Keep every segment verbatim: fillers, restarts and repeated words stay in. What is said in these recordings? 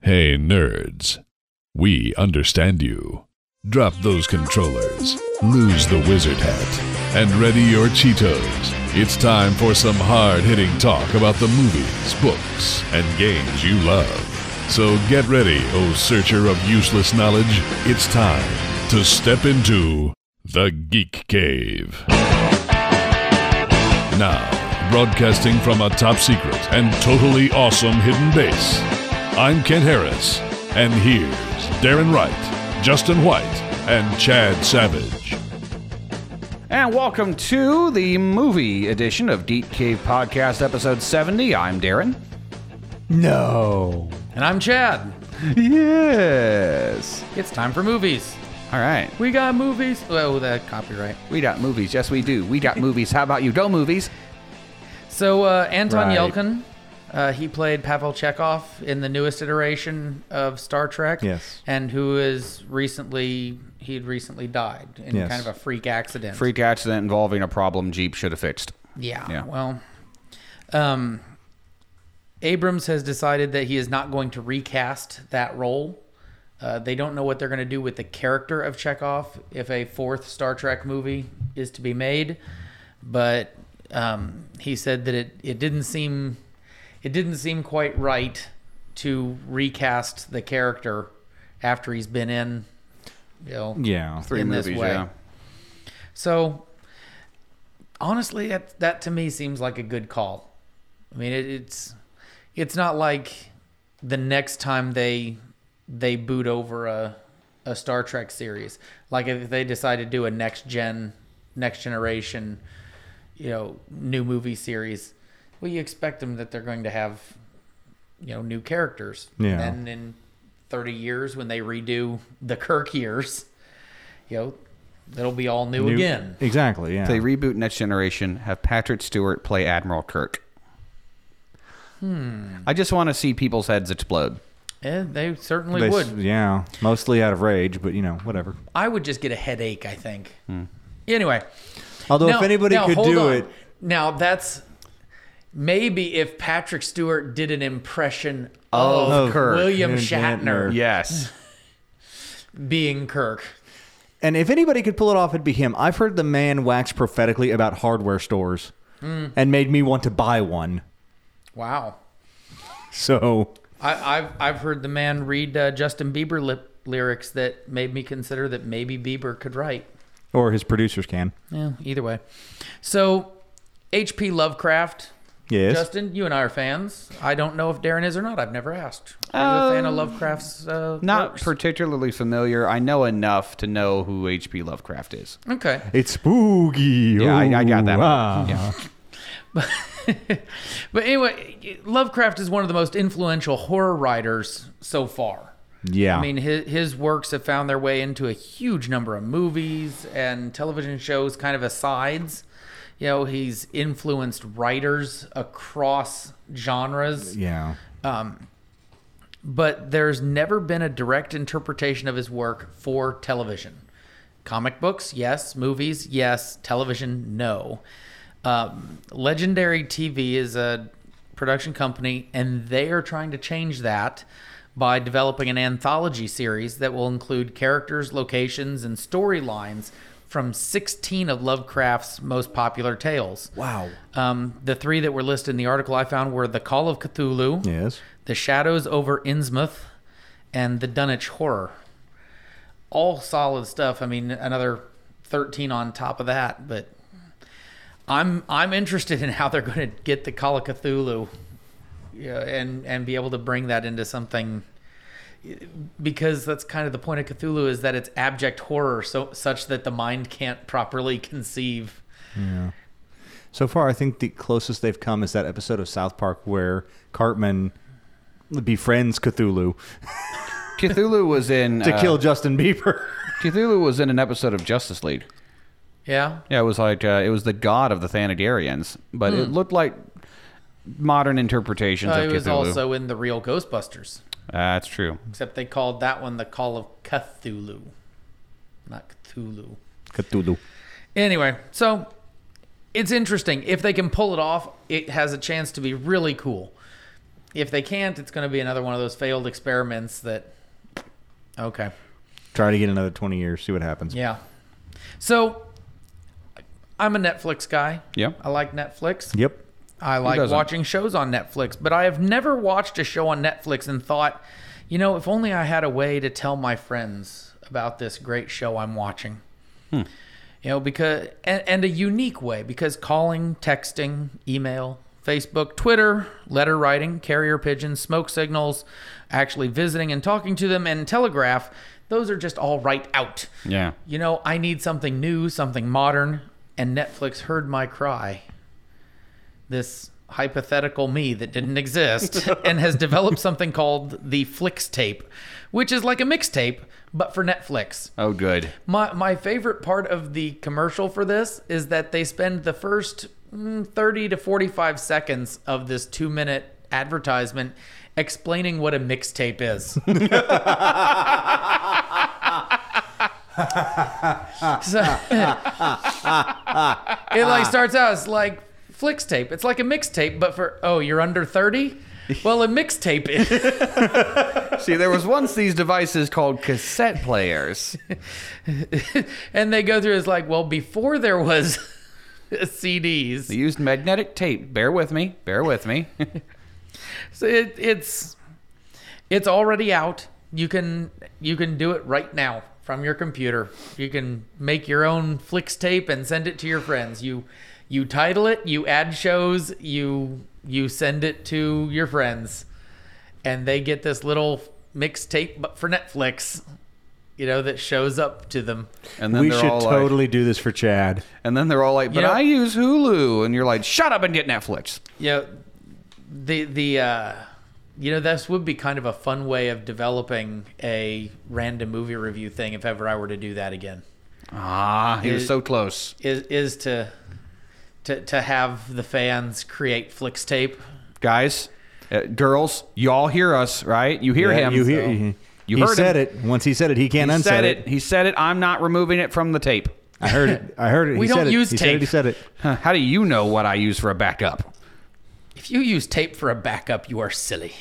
Hey, nerds. We understand you. Drop those controllers, lose the wizard hat, and ready your Cheetos. It's time for some hard-hitting talk about the movies, books, and games you love. So get ready, oh searcher of useless knowledge. It's time to step into the Geek Cave. Now, broadcasting from a top secret and totally awesome hidden base, I'm Kent Harris, and here's Darren Wright, Justin White, and Chad Savage. And welcome to the movie edition of Geek Cave Podcast, episode seventy. I'm Darren. No. And I'm Chad. Yes. It's time for movies. All right. We got movies. Oh, that copyright. We got movies. Yes, we do. We got movies. How about you? Go movies. So, uh, Anton Right. Yelchin, uh, he played Pavel Chekhov in the newest iteration of Star Trek. Yes. And who is recently, he had recently died in Yes. kind of a freak accident. Freak accident involving a problem Jeep should have fixed. Yeah. Yeah. Well, um, Abrams has decided that he is not going to recast that role. Uh, they don't know what they're going to do with the character of Chekhov if a fourth Star Trek movie is to be made. But um, he said that it, it didn't seem it didn't seem quite right to recast the character after he's been in, you know, Yeah. Three in movies, this way. yeah. So honestly, that that to me seems like a good call. I mean, it, it's it's not like the next time they they boot over a a Star Trek series, like if they decide to do a next gen, next generation, you know, new movie series. Well, you expect them that they're going to have, you know, new characters. Yeah. And in thirty years, when they redo the Kirk years, you know, it'll be all new, New- again. Exactly, yeah. If they reboot Next Generation, have Patrick Stewart play Admiral Kirk. Hmm. I just want to see people's heads explode. Yeah, they certainly They s- would. Yeah. Mostly out of rage, but, you know, whatever. I would just get a headache, I think. Anyway. Although Now- if anybody now, could hold do on. it... Now, that's... Maybe if Patrick Stewart did an impression of, Of Kirk. William And Shatner Shatner. Yes. being Kirk. And if anybody could pull it off, it'd be him. I've heard the man wax prophetically about hardware stores and made me want to buy one. Wow. So... I, I've I've heard the man read uh, Justin Bieber lip lyrics that made me consider that maybe Bieber could write. Or his producers can. Yeah, either way. So, H P Lovecraft. Yes. Justin, you and I are fans. I don't know if Darren is or not. I've never asked. Are you a fan of Lovecraft's uh, Not works? particularly familiar. I know enough to know who H P Lovecraft is. Okay. It's spooky. Yeah, I, I got that. Ooh, one. ah. Yeah. But anyway, Lovecraft is one of the most influential horror writers so far. Yeah. I mean, his, his works have found their way into a huge number of movies and television shows, kind of asides. You know, he's influenced writers across genres. Yeah. But there's never been a direct interpretation of his work for television. Comic books, yes. Movies, yes. Television, no. Um, Legendary T V is a production company, and they are trying to change that by developing an anthology series that will include characters, locations, and storylines from sixteen of Lovecraft's most popular tales. Wow. Um, the three that were listed in the article I found were The Call of Cthulhu, Yes. The Shadows over Innsmouth, and The Dunwich Horror. All solid stuff. I mean, another thirteen on top of that, but I'm I'm interested in how they're going to get the Call of Cthulhu, yeah, and and be able to bring that into something, because that's kind of the point of Cthulhu, is that it's abject horror, so such that the mind can't properly conceive. Yeah. So far, I think the closest they've come is that episode of South Park where Cartman befriends Cthulhu Cthulhu was in to uh, kill Justin Bieber. Cthulhu was in an episode of Justice League. Yeah. Yeah, it was like uh, it was the god of the Thanagarians, but it looked like modern interpretations Uh, of he Cthulhu. was also in the real Ghostbusters, Uh, that's true. except they called that one the Call of Cthulhu, not Cthulhu. Cthulhu. Anyway, so it's interesting. If they can pull it off, it has a chance to be really cool. if they can't, it's going to be another one of those failed experiments that, okay. Try to get another twenty years, see what happens. Yeah. So, I'm a Netflix guy. Yeah. I like Netflix. Yep. I like doesn't? watching shows on Netflix, but I have never watched a show on Netflix and thought, you know, if only I had a way to tell my friends about this great show I'm watching. Hmm. You know, because, and, and a unique way, because calling, texting, email, Facebook, Twitter, letter writing, carrier pigeons, smoke signals, actually visiting and talking to them, and Telegraph, those are just all right out. Yeah. You know, I need something new, something modern, and Netflix heard my cry. This hypothetical me that didn't exist and has developed something called the Flix Tape, which is like a mixtape, but for Netflix. Oh, good. My my favorite part of the commercial for this is that they spend the first mm, thirty to forty-five seconds of this two-minute advertisement explaining what a mixtape is. So, it like starts out as like Flix Tape. It's like a mixtape, but for, oh, you're under thirty? Well, a mixtape is. See, there was once these devices called cassette players. And they go through, it's like, well, before there was C Ds. They used magnetic tape. Bear with me. Bear with me. So it, it's it's already out. You can you can do it right now from your computer. You can make your own Flix Tape and send it to your friends. You you title it, you add shows, you you send it to your friends, and they get this little mixtape, but for Netflix, you know, that shows up to them. And then We they're should all totally like, do this for Chad. and then they're all like, but You know- I use Hulu. And you're like, shut up and get Netflix. You know, the the uh, you know, this would be kind of a fun way of developing a random movie review thing if ever I were to do that again. Ah, he was It- so close. Is is to to to have the fans create Flix Tape. Guys, uh, girls, y'all hear us, right? You hear Yeah, him. You hear? So- he You he heard said him. it. Once he said it, he can't He unsaid said it. it. He said it. I'm not removing it from the tape. I heard it. I heard it. We he don't said it. use he Said tape. it. He said it. Huh, how do you know what I use for a backup? If you use tape for a backup, you are silly.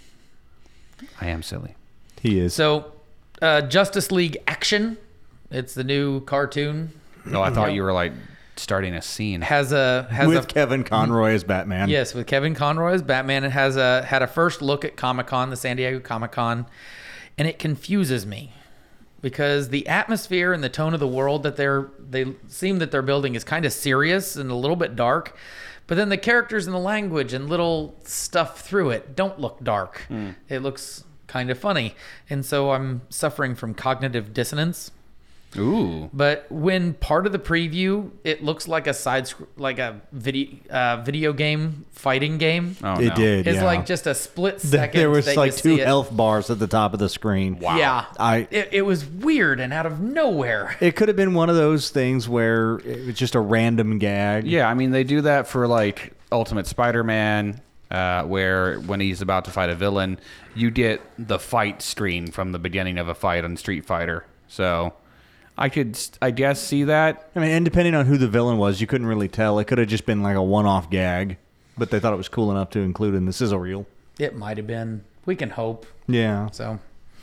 I am silly. He is. So, uh, Justice League Action, it's the new cartoon, No, I thought you were like starting a scene. has a has with a Kevin Conroy as Batman. yes with Kevin Conroy as Batman. It has a had a first look at Comic Con, the San Diego Comic Con, and it confuses me because the atmosphere and the tone of the world that they're they seem that they're building is kind of serious and a little bit dark. But then the characters and the language and little stuff through it don't look dark. It looks kind of funny. And so I'm suffering from cognitive dissonance. Ooh. But when part of the preview, it looks like a side, sc- like a video, uh, video game fighting game. Oh, It no. did. It's yeah. like just a split Th- second. There was that like you two see it. health bars at the top of the screen. Wow. Yeah, I- It, it was weird and out of nowhere. It could have been one of those things where it was just a random gag. Yeah, I mean, they do that for like Ultimate Spider-Man, uh, where when he's about to fight a villain, you get the fight screen from the beginning of a fight on Street Fighter. So I could, I guess, see that. I mean, and depending on who the villain was, you couldn't really tell. It could have just been like a one-off gag, but they thought it was cool enough to include in the sizzle reel. It might have been. We can hope. Yeah. So,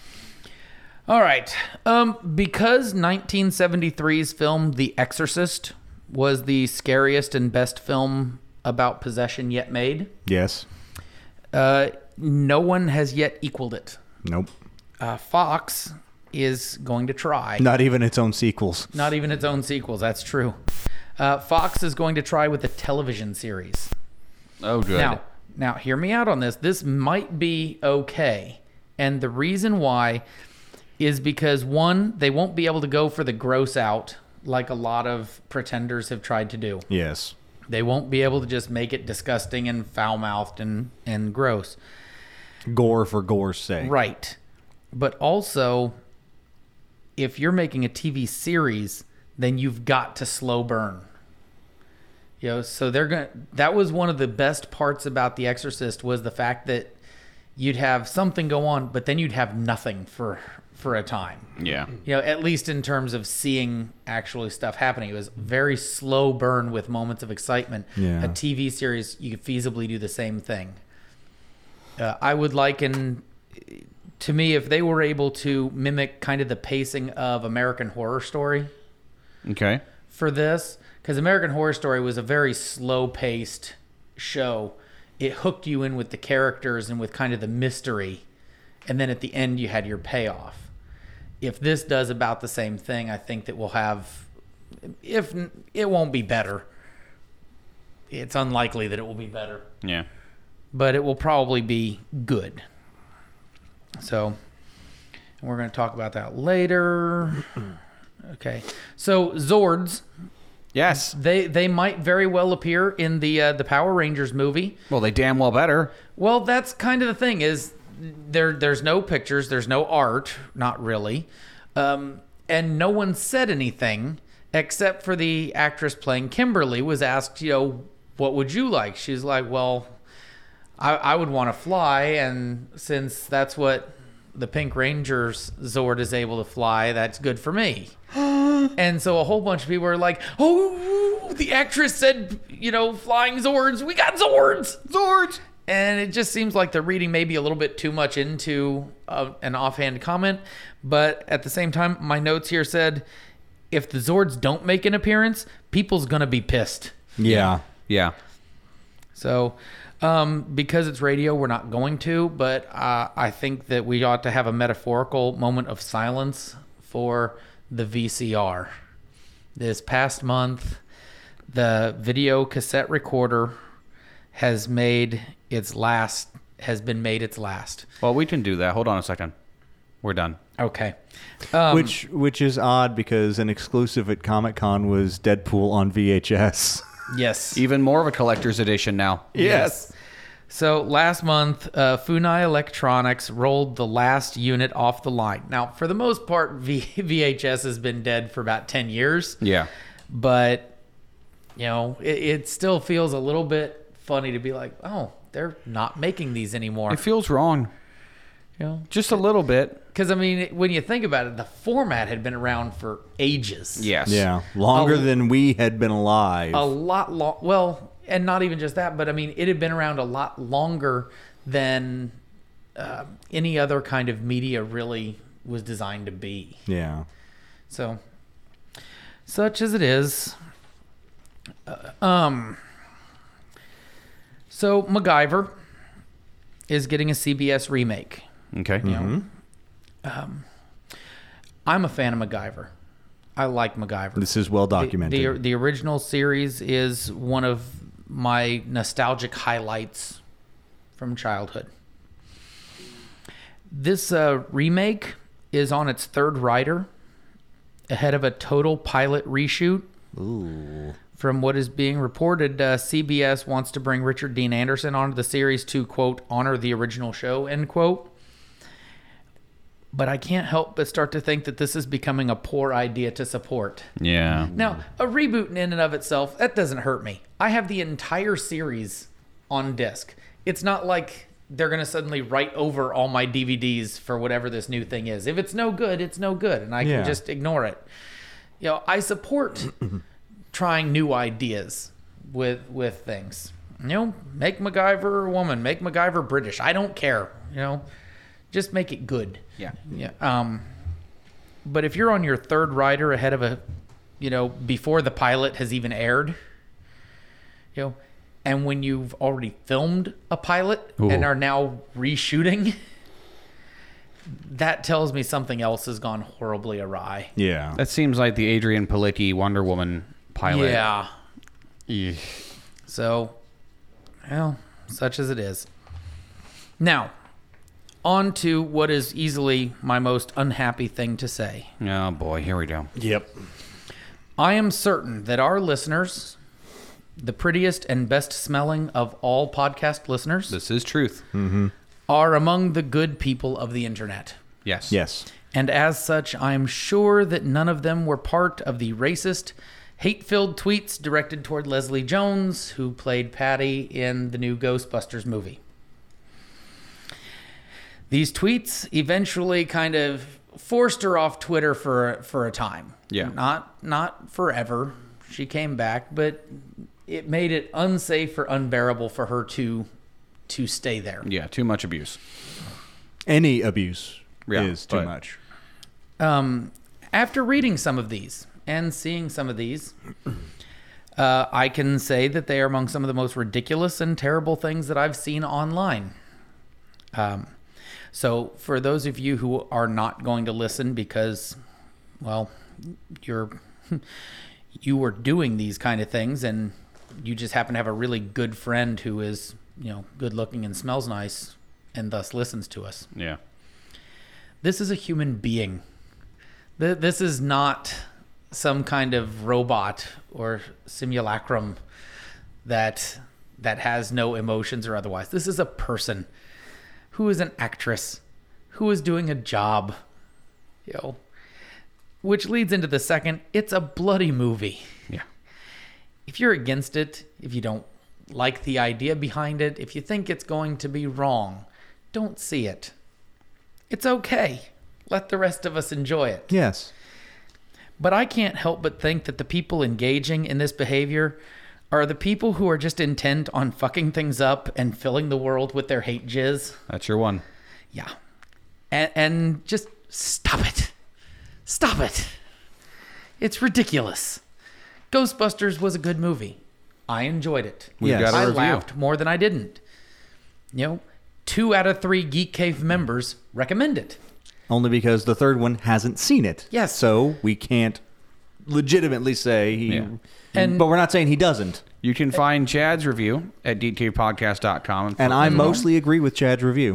all right. Um, because nineteen seventy-three's film The Exorcist was the scariest and best film about possession yet made, Yes. uh, no one has yet equaled it. Nope. Uh, Fox is going to try. Not even its own sequels. Not even its own sequels. That's true. Uh, Fox is going to try with a television series. Oh, good. Now, now, hear me out on this. This might be okay. And the reason why is because, one, they won't be able to go for the gross out like a lot of pretenders have tried to do. Yes. They won't be able to just make it disgusting and foul-mouthed and, and gross. Gore for gore's sake. Right. But also, if you're making a T V series, then you've got to slow burn. You know, so they're going to, that was one of the best parts about The Exorcist was the fact that you'd have something go on, but then you'd have nothing for for a time. Yeah. You know, at least in terms of seeing actually stuff happening. It was very slow burn with moments of excitement. Yeah. A T V series, you could feasibly do the same thing. Uh, I would liken, to me, if they were able to mimic kind of the pacing of American Horror Story Okay. for this, because American Horror Story was a very slow-paced show. It hooked you in with the characters and with kind of the mystery, and then at the end you had your payoff. If this does about the same thing, I think that we'll have, if it won't be better, it's unlikely that it will be better, Yeah. but it will probably be good. So we're going to talk about that later. Okay. So Zords, Yes. they they might very well appear in the uh, the Power Rangers movie. Well, they damn well better. Well, that's kind of the thing is there there's no pictures, there's no art, not really. Um, and no one said anything except for the actress playing Kimberly was asked, you know, what would you like? She's like, well, I, I would want to fly, and since that's what the Pink Ranger's Zord is able to fly, that's good for me. And so a whole bunch of people are like, oh, the actress said, you know, flying Zords. We got Zords. Zords. And it just seems like they're reading maybe a little bit too much into uh, an offhand comment. But at the same time, my notes here said, if the Zords don't make an appearance, people's going to be pissed. Yeah. Yeah. So um, because it's radio, we're not going to. But uh, I think that we ought to have a metaphorical moment of silence for the V C R. This past month, the video cassette recorder has made its last, has been made its last. Well, we can do that. Hold on a second. We're done. Okay. Um, Which which is odd because an exclusive at Comic-Con was Deadpool on V H S. Yes. Even more of a collector's edition now. Yes. So last month, uh, Funai Electronics rolled the last unit off the line. Now, for the most part, v- VHS has been dead for about ten years. Yeah. But, you know, it, it still feels a little bit funny to be like, oh, they're not making these anymore. It feels wrong. You know, Just a little bit. because, I mean, when you think about it, the format had been around for ages. Yes. Yeah. Longer A- than we had been alive. A lot long. Well, and not even just that, but I mean, it had been around a lot longer than uh, any other kind of media really was designed to be. yeah. So, such as it is. Uh, um. So MacGyver is getting a C B S remake. Okay. You know, um, I'm a fan of MacGyver. I like MacGyver. This is well The- documented. The, the, original series is one of my nostalgic highlights from childhood. This uh, remake is on its third writer, ahead of a total pilot reshoot. Ooh. From what is being reported, uh, C B S wants to bring Richard Dean Anderson onto the series to, quote, honor the original show, end quote. But I can't help but start to think that this is becoming a poor idea to support. Yeah. Now, a reboot in and of itself, that doesn't hurt me. I have the entire series on disc. It's not like they're going to suddenly write over all my D V Ds for whatever this new thing is. If it's no good, it's no good, and I Yeah. can just ignore it. You know, I support trying new ideas with with things. You know, make MacGyver a woman, make MacGyver British. I don't care. You know, just make it good. Yeah. Yeah. Um, but if you're on your third writer ahead of a, you know, before the pilot has even aired, you know, and when you've already filmed a pilot Ooh. and are now reshooting, that tells me something else has gone horribly awry. Yeah. That seems like the Adrian Palicki Wonder Woman pilot. Yeah. Eesh. So, well, such as it is. Now, on to what is easily my most unhappy thing to say. Oh boy, here we go. Yep. I am certain that our listeners, the prettiest and best smelling of all podcast listeners, This is truth. are among the good people of the internet. Yes. Yes. And as such, I am sure that none of them were part of the racist, hate-filled tweets directed toward Leslie Jones, who played Patty in the new Ghostbusters movie. These tweets eventually kind of forced her off Twitter for for a time. Yeah. Not not forever. She came back, but it made it unsafe or unbearable for her to to stay there. Yeah, too much abuse. Any abuse Yeah, is too but- much. Um, after reading some of these and seeing some of these, uh, I can say that they are among some of the most ridiculous and terrible things that I've seen online. Um, so for those of you who are not going to listen because, well, you're you were doing these kind of things and you just happen to have a really good friend who is, you know, good looking and smells nice and thus listens to us. Yeah. This is a human being. Th- This is not some kind of robot or simulacrum that that has no emotions or otherwise. This is a person who is an actress who is doing a job, you know, which leads into the second. It's a bloody movie. Yeah. If you're against it, if you don't like the idea behind it, if you think it's going to be wrong, don't see it. It's okay. Let the rest of us enjoy it. Yes. But I can't help but think that the people engaging in this behavior are the people who are just intent on fucking things up and filling the world with their hate jizz. That's your one. Yeah. And, and just stop it. Stop it. It's ridiculous. Ghostbusters was a good movie. I enjoyed it. We've Yes. got a I review. laughed more than I didn't. You know, two out of three Geek Cave members recommend it. Only because the third one hasn't seen it. Yes. So we can't legitimately say he. Yeah. And- but we're not saying he doesn't. You can find Chad's review at d k podcast dot com. And I mostly agree with Chad's review.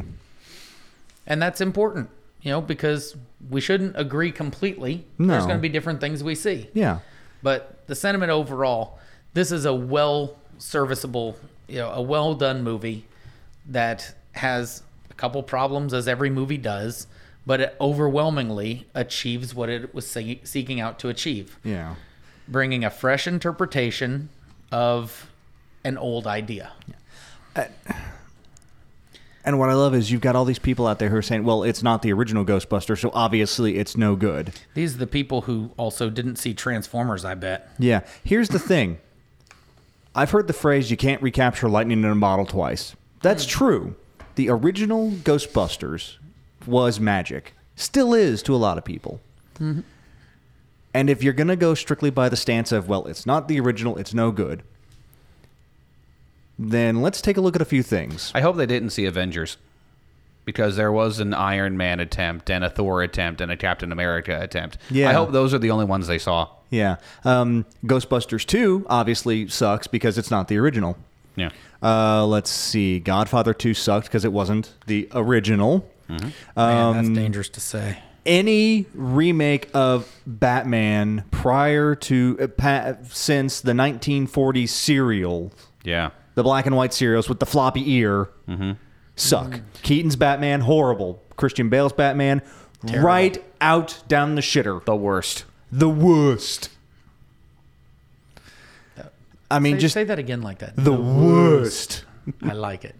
And that's important, you know, because we shouldn't agree completely. No. There's going to be different things we see. Yeah. But the sentiment overall, this is a well serviceable, you know, a well done movie that has a couple problems, as every movie does, but it overwhelmingly achieves what it was se- seeking out to achieve, Yeah. bringing a fresh interpretation of an old idea. And what I love is you've got all these people out there who are saying, well, it's not the original Ghostbuster, so obviously it's no good. These are the people who also didn't see Transformers, I bet. Yeah. Here's the thing. I've heard the phrase, you can't recapture lightning in a bottle twice. That's true. The original Ghostbusters was magic. Still is to a lot of people. Mm-hmm. And if you're going to go strictly by the stance of, well, it's not the original, it's no good, then let's take a look at a few things. I hope they didn't see Avengers, because there was an Iron Man attempt and a Thor attempt and a Captain America attempt. Yeah. I hope those are the only ones they saw. Yeah. Um, Ghostbusters two obviously sucks because it's not the original. Yeah. Uh, let's see. Godfather two sucked because it wasn't the original. Man, Um, that's dangerous to say. Any remake of Batman prior to uh, pa- since the nineteen forties serial, Yeah. the black and white serials with the floppy ear, suck. Keaton's Batman, horrible. Christian Bale's Batman, right out down the shitter. The worst. The worst. I mean, Say, just say that again like that. the worst. I like it.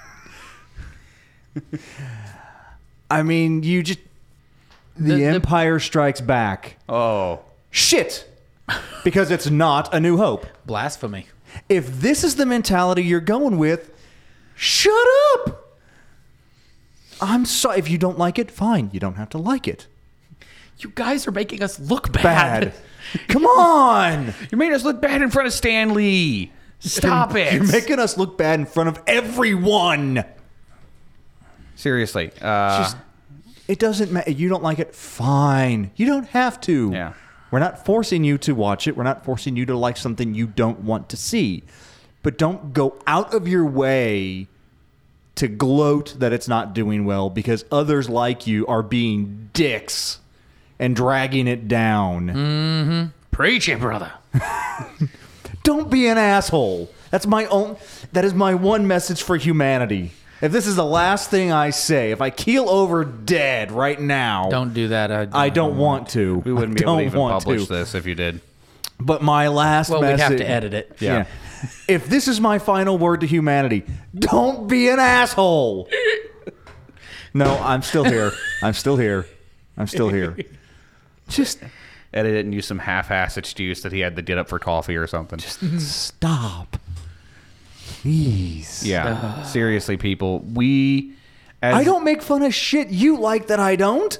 I mean, you just the, The- the- Empire Strikes Back. Oh. Shit, because it's not A New Hope. Blasphemy. If this is the mentality you're going with, shut up. I'm sorry. If you don't like it, fine. You don't have to like it. You guys are making us look bad. Bad. Come on. You made us look bad in front of Stan Lee. Stop it. You're making us look bad in front of everyone. Seriously. Uh, Just, it doesn't matter. You don't like it, fine. You don't have to. Yeah. We're not forcing you to watch it. We're not forcing you to like something you don't want to see. But don't go out of your way to gloat that it's not doing well because others like you are being dicks and dragging it down. Preach it, brother. Don't be an asshole. That's my own. That is my one message for humanity. If this is the last thing I say, if I keel over dead right now, Don't do that. I, I don't want to. we wouldn't I be able to don't even want publish to. this if you did. But my last Well, message. we'd have to edit it. Yeah. If this is my final word to humanity, don't be an asshole. No, I'm still here. I'm still here. I'm still here. Just Edit it and use some half-ass excuse that he had to get up for coffee or something. stop. Jeez. Yeah, seriously, people. We. As, I don't make fun of shit you like that I don't.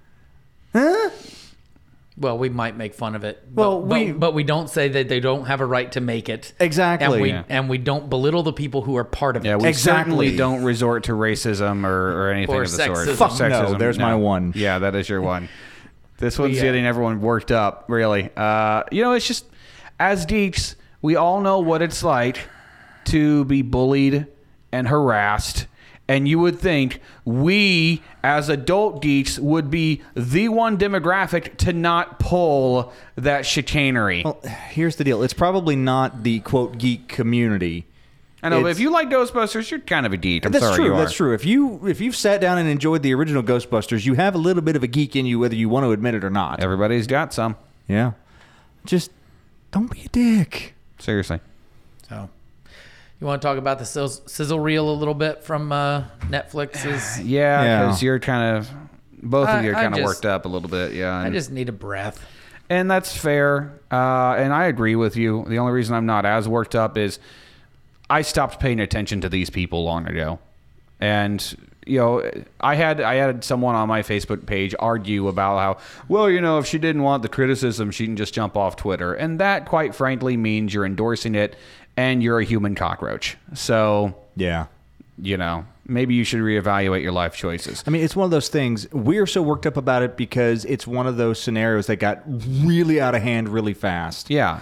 Huh? Well, we might make fun of it. But, Well, we- but, but we don't say that they don't have a right to make it. Exactly. And we, Yeah. and we don't belittle the people who are part of it. Yeah, we Exactly. certainly don't resort to racism or, or anything Or of the sort. sexism. Fuck no, there's my one. Yeah, that is your one. This one's We, uh, getting everyone worked up, really. Uh, you know, it's just, as geeks, we all know what it's like to be bullied and harassed. And you would think we, as adult geeks, would be the one demographic to not pull that chicanery. Well, here's the deal. It's probably not the quote geek community. I know, but it's- if you like Ghostbusters, you're kind of a geek. I'm That's sorry true. you are. That's true. If you if you've sat down and enjoyed the original Ghostbusters, you have a little bit of a geek in you, whether you want to admit it or not. Everybody's got some. Yeah. Just don't be a dick. Seriously. So, you want to talk about the sizzle, sizzle reel a little bit from uh, Netflix's? Yeah, Yeah. because you're kind of, both of I- you are I kind of just- worked up a little bit. Yeah. I And, just need a breath. and that's fair. Uh, and I agree with you. The only reason I'm not as worked up is I stopped paying attention to these people long ago. And, you know, I had I had someone on my Facebook page argue about how, well, you know, if she didn't want the criticism, she can just jump off Twitter. And that, quite frankly, means you're endorsing it and you're a human cockroach. So, Yeah. you know, maybe you should reevaluate your life choices. I mean, it's one of those things. We're so worked up about it because it's one of those scenarios that got really out of hand really fast. Yeah.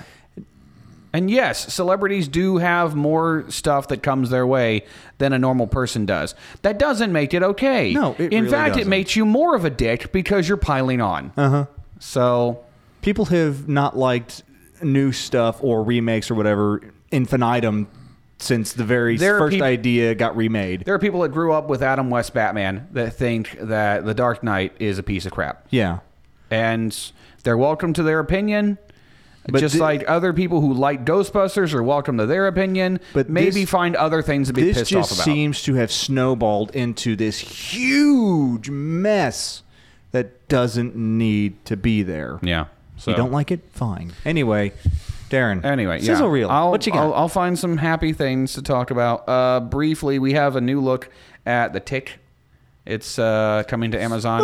And yes, celebrities do have more stuff that comes their way than a normal person does. That doesn't make it okay. No, it In really fact, it doesn't. makes you more of a dick because you're piling on. Uh-huh. So, People have not liked new stuff or remakes or whatever infinitum since the very There are first peop- idea got remade. there are people that grew up with Adam West Batman that think that The Dark Knight is a piece of crap. Yeah. And they're welcome to their opinion. But just thi- like other people who like Ghostbusters are welcome to their opinion, But maybe this- find other things to be This pissed just off about. seems to have snowballed into this huge mess that doesn't need to be there. yeah. So. You don't like it? Fine. Anyway, Darren. Anyway, Sizzle yeah. reel. I'll, What you got? I'll, I'll find some happy things to talk about. Uh, briefly, we have a new look at The Tick. It's uh, coming to Amazon.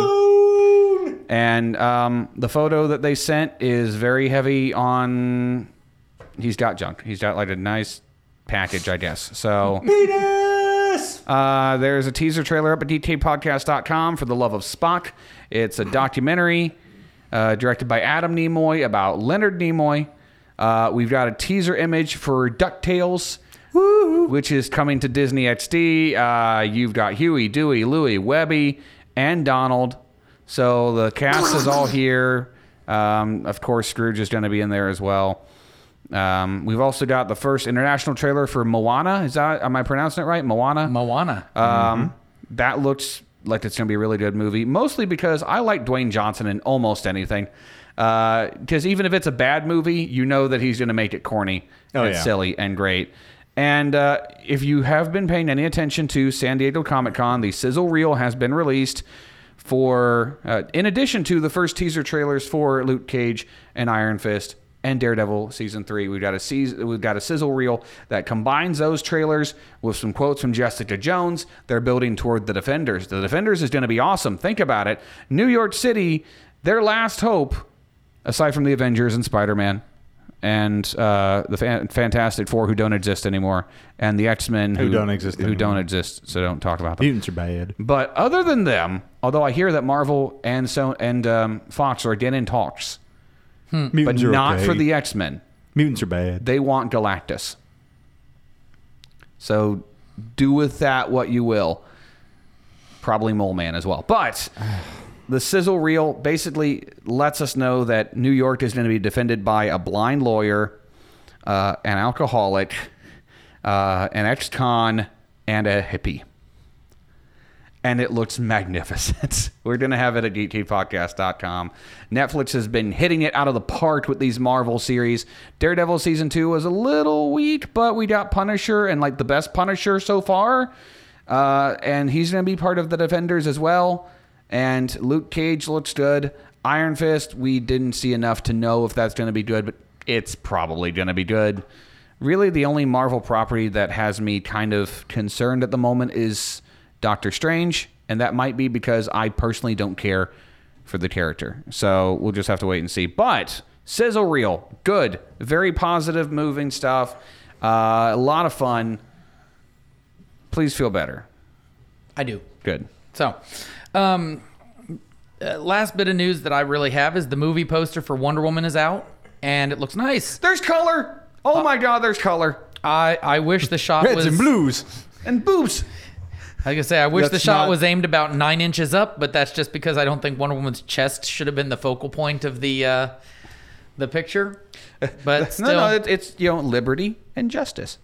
And um, the photo that they sent is very heavy on... He's got junk. He's got like a nice package, I guess. So uh, there's a teaser trailer up at D K podcast dot com for The Love of Spock. It's a documentary uh, directed by Adam Nimoy about Leonard Nimoy. Uh, we've got a teaser image for DuckTales, which is coming to Disney X D. Uh, you've got Huey, Dewey, Louie, Webby, and Donald. So the cast is all here. Um, of course, Scrooge is going to be in there as well. Um, we've also got the first international trailer for Moana. Is that, am I pronouncing it right? Moana? Moana. Um, That looks like it's going to be a really good movie, mostly because I like Dwayne Johnson in almost anything. Because even if it's a bad movie, you know that he's going to make it corny Oh, and yeah. silly and great. And uh, if you have been paying any attention to San Diego Comic-Con, the sizzle reel has been released for, uh, in addition to the first teaser trailers for Luke Cage and Iron Fist and Daredevil season three. We've got a season, we've got a sizzle reel that combines those trailers with some quotes from Jessica Jones. They're building toward the Defenders. The Defenders is going to be awesome. Think about it. New York City, their last hope, aside from the Avengers and Spider-Man and uh, the Fan- Fantastic Four, who don't exist anymore, and the X-Men Who don't exist who anymore. don't exist. So don't talk about them. Mutants are bad. But other than them, although I hear that Marvel and so and um, Fox are again in talks, but Mutants are not okay. for the X-Men. Mutants are bad. They want Galactus. So do with that what you will. Probably Mole Man as well. But the sizzle reel basically lets us know that New York is going to be defended by a blind lawyer, uh, an alcoholic, uh, an ex-con, and a hippie. And it looks magnificent. We're going to have it at geek podcast dot com. Netflix has been hitting it out of the park with these Marvel series. Daredevil season two was a little weak, but we got Punisher, and like the best Punisher so far. Uh, and he's going to be part of the Defenders as well. And Luke Cage looks good. Iron Fist, we didn't see enough to know if that's going to be good, but it's probably going to be good. really the only Marvel property that has me kind of concerned at the moment is Doctor Strange, and that might be because I personally don't care for the character. So we'll just have to wait and see. But sizzle reel, good, very positive, moving stuff, uh, a lot of fun. Please feel better. I do. Good. So, um, uh, last bit of news that I really have is the movie poster for Wonder Woman is out, and it looks nice. There's color. Oh my God, there's color. I, I wish the shot Reds was... and blues. And boobs. Like I say, I wish That's the shot not- was aimed about nine inches up, but that's just because I don't think Wonder Woman's chest should have been the focal point of the uh, the picture. But still, No, no, it, it's, you know, liberty and justice.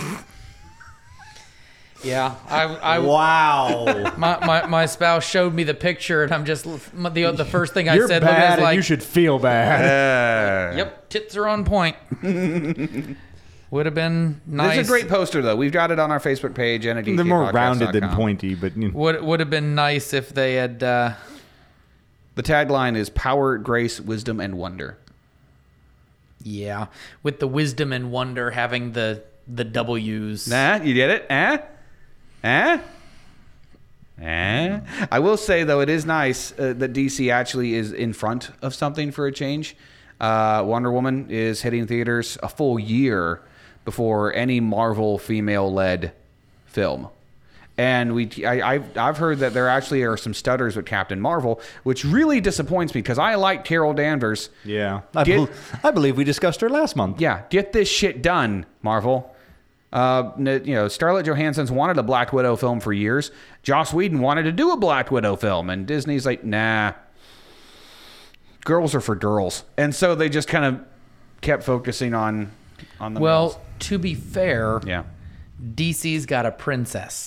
yeah, I, I Wow. my, my my spouse showed me the picture, and I'm just the the first thing I You're said bad, was and like, you should feel bad. "Yep, tits are on point." Would have been nice. It's a great poster, though. We've got it on our Facebook page and at They're more rounded than pointy, but you know. Would would have been nice if they had. Uh, The tagline is power, grace, wisdom, and wonder. yeah, with the wisdom and wonder having the the W's. Nah, you get it? Eh? Eh? Eh? I will say, though, it is nice uh, that D C actually is in front of something for a change. Uh, Wonder Woman is hitting theaters a full year before any Marvel female-led film. And we, I, I've, I've heard that there actually are some stutters with Captain Marvel, which really disappoints me because I like Carol Danvers. Yeah. I, Get- bel I believe we discussed her last month. Yeah, get this shit done, Marvel. Uh, n- you know, Scarlett Johansson's wanted a Black Widow film for years. Joss Whedon wanted to do a Black Widow film, and Disney's like, nah, girls are for girls, and so they just kind of kept focusing on on the Well, males. to be fair, Yeah, D C's got a princess.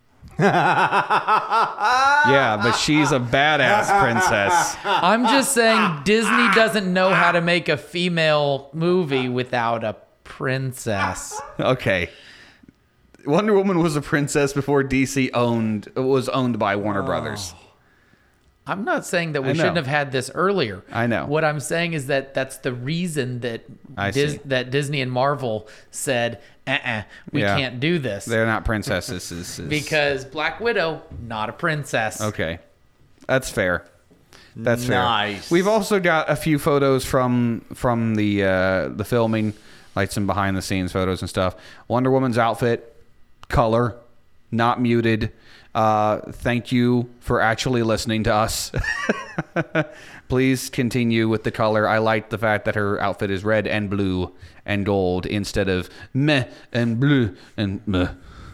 yeah, but she's a badass princess. I'm just saying Disney doesn't know how to make a female movie without a princess. Okay, Wonder Woman was a princess before D C owned was owned by Warner Brothers. I'm not saying that we I know. shouldn't have had this earlier. I know. What I'm saying is that that's the reason that I Dis- see. that Disney and Marvel said, uh-uh, we Yeah. can't do this. They're not princesses. Is- is- Because Black Widow, not a princess. Okay. That's fair. That's fair. Nice. We've also got a few photos from from the uh, the filming, like some behind the scenes photos and stuff. Wonder Woman's outfit, color, not muted. Uh, thank you for actually listening to us. Please continue with the color. I like the fact that her outfit is red and blue and gold instead of meh and blue and meh.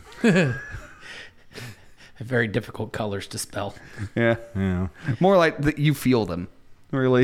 Very difficult colors to spell. Yeah. Yeah. More like that you feel them. Really.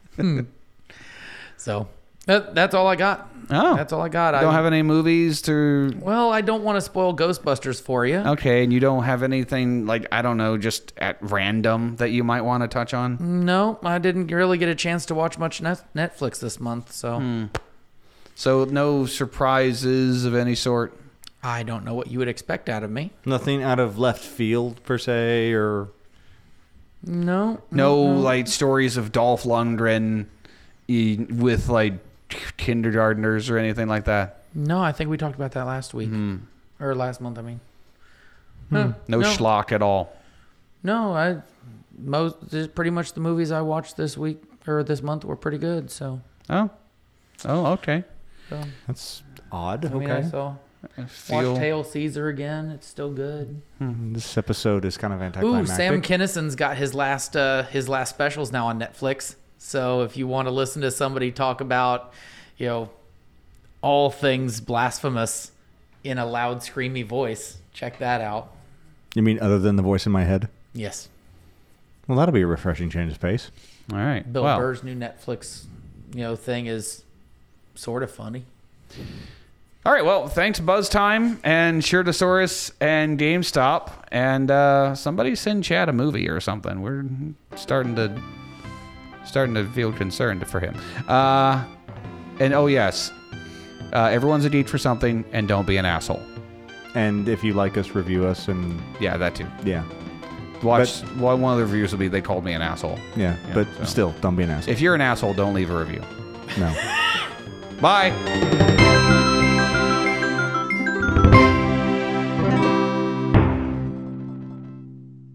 So that, that's all I got. Oh. That's all I got. You I don't have any movies to... Well, I don't want to spoil Ghostbusters for you. Okay, and you don't have anything, like, I don't know, just at random that you might want to touch on? No, I didn't really get a chance to watch much net- Netflix this month, so Hmm. So no surprises of any sort? I don't know what you would expect out of me. Nothing out of left field, per se, or... No. No, like, stories of Dolph Lundgren e- with, like, kindergartners or anything like that? No, I think we talked about that last week. Or last month, I mean. Huh, No, schlock at all? No, I most just pretty much the movies I watched this week or this month were pretty good, so, Oh. Oh, okay. so That's odd. I mean, okay. I saw I watched feel... Hail Caesar again. It's still good. This episode is kind of Ooh, anticlimactic. Sam Kinnison's got his last uh, his last specials now on Netflix. So if you want to listen to somebody talk about, you know, all things blasphemous in a loud, screamy voice, check that out. You mean other than the voice in my head? Yes, Well, that'll be a refreshing change of pace. All right. Bill well, Burr's new Netflix, you know, thing is sort of funny. All right, well, thanks Buzz Time and Shirtosaurus and GameStop and uh, somebody send Chad a movie or something. We're starting to starting to feel concerned for him. Uh, and oh yes, uh, everyone's a geek for something, and don't be an asshole. And if you like us, review us, and Yeah, that too. yeah, Watch one one of the reviews will be they called me an asshole. yeah. Yeah, but so. still, don't be an asshole. If you're an asshole, don't leave a review. No. Bye.